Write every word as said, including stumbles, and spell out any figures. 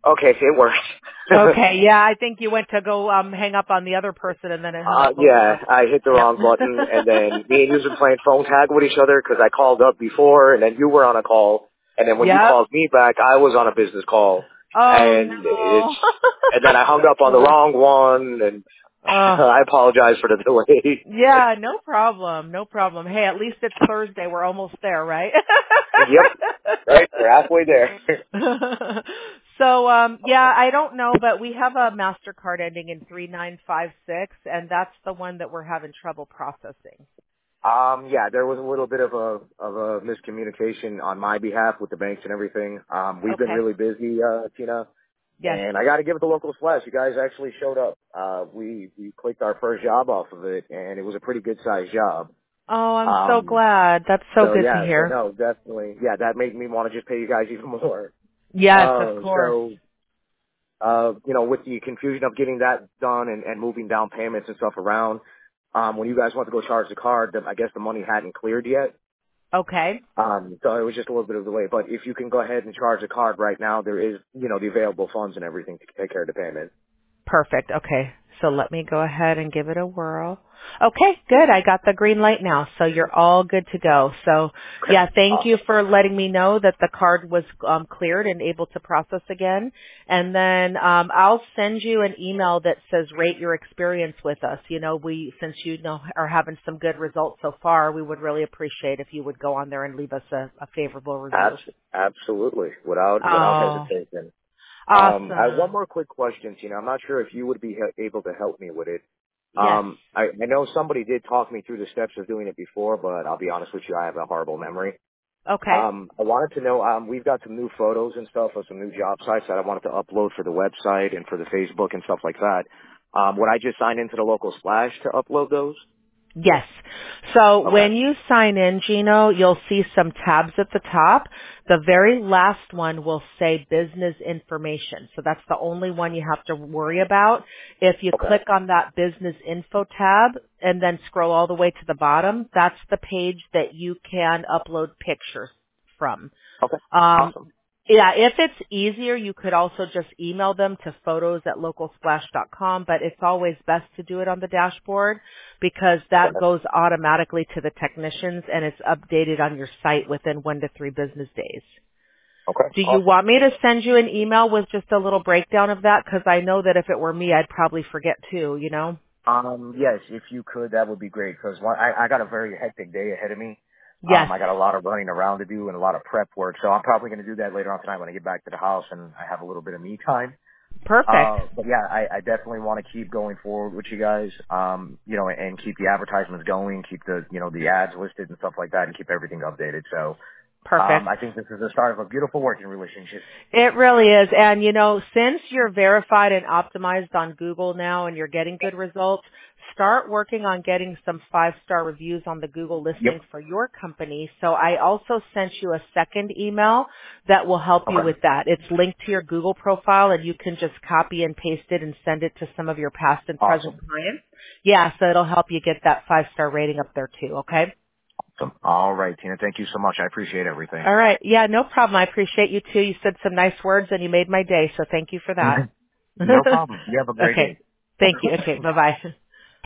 Okay, it worked. Okay, yeah, I think you went to go um hang up on the other person and then it hung uh, up yeah, over. I hit the wrong button, and then me and you were playing phone tag with each other because I called up before, and then you were on a call, and then when you Yep. called me back, I was on a business call, Oh and it's, no. and then I hung up on the wrong one, and Oh. I apologize for the delay. Yeah, no problem. No problem. Hey, at least it's Thursday. We're almost there, right? Yep, right, we're halfway there. So, um, yeah, I don't know, but we have a MasterCard ending in three nine five six, and that's the one that we're having trouble processing. Um, yeah, there was a little bit of a of a miscommunication on my behalf with the banks and everything. Um, we've been Okay. really busy, uh, Tina, Yes. and I got to give it the local slash. You guys actually showed up. Uh, we we clicked our first job off of it, and it was a pretty good sized job. Oh, I'm so Um, glad. That's so so good to yeah, so hear. no, definitely, yeah, that made me want to just pay you guys even more. Yes, of Uh, course. so uh, you know, with the confusion of getting that done and, and moving down payments and stuff around, um, when you guys went to go charge the card, the, I guess the money hadn't cleared yet. Okay. Um, so it was just a little bit of a delay. But if you can go ahead and charge the card right now, there is, you know, the available funds and everything to take care of the payment. Perfect. Okay. So let me go ahead and give it a whirl. Okay, good. I got the green light now. So you're all good to go. So Okay. yeah, thank you Awesome. for letting me know that the card was um, cleared and able to process again. And then um, I'll send you an email that says rate your experience with us. You know, we, since you know are having some good results so far, we would really appreciate if you would go on there and leave us a, a favorable review. Abs- absolutely. Without, without Oh, hesitation. Um, I have one awesome. more quick question, Tina. I'm not sure if you would be he- able to help me with it. Yes. Um, I, I know somebody did talk me through the steps of doing it before, but I'll be honest with you, I have a horrible memory. Okay. Um, I wanted to know, um, we've got some new photos and stuff of some new job sites that I wanted to upload for the website and for the Facebook and stuff like that. Um, would I just sign into the local Splash to upload those? Yes. So Okay. when you sign in, Gino, you'll see some tabs at the top. The very last one will say business information. So that's the only one you have to worry about. If you Okay. click on that business info tab and then scroll all the way to the bottom, that's the page that you can upload pictures from. Okay. Um, Awesome. yeah, if it's easier, you could also just email them to photos at local splash dot com, but it's always best to do it on the dashboard because that Okay. goes automatically to the technicians and it's updated on your site within one to three business days. Okay. Do you Awesome. want me to send you an email with just a little breakdown of that? Because I know that if it were me, I'd probably forget too, you know? Um, yes, if you could, that would be great because I, I got a very hectic day ahead of me. Yes. Um, I got a lot of running around to do and a lot of prep work, so I'm probably going to do that later on tonight when I get back to the house and I have a little bit of me time. Perfect. Uh, but yeah, I, I definitely want to keep going forward with you guys, um, you know, and keep the advertisements going, keep the, you know, the ads listed and stuff like that and keep everything updated. So, um, Perfect. I think this is the start of a beautiful working relationship. It really is. And you know, since you're verified and optimized on Google now and you're getting good results, start working on getting some five-star reviews on the Google Yep. listing for your company. So I also sent you a second email that will help you Okay. with that. It's linked to your Google profile and you can just copy and paste it and send it to some of your past and present Awesome. clients. Yeah, so it'll help you get that five-star rating up there too, okay? Awesome. All right, Tina. Thank you so much. I appreciate everything. All right. Yeah, no problem. I appreciate you too. You said some nice words and you made my day, so thank you for that. No problem. You have a great day. Okay. Thank you. Okay. Bye-bye.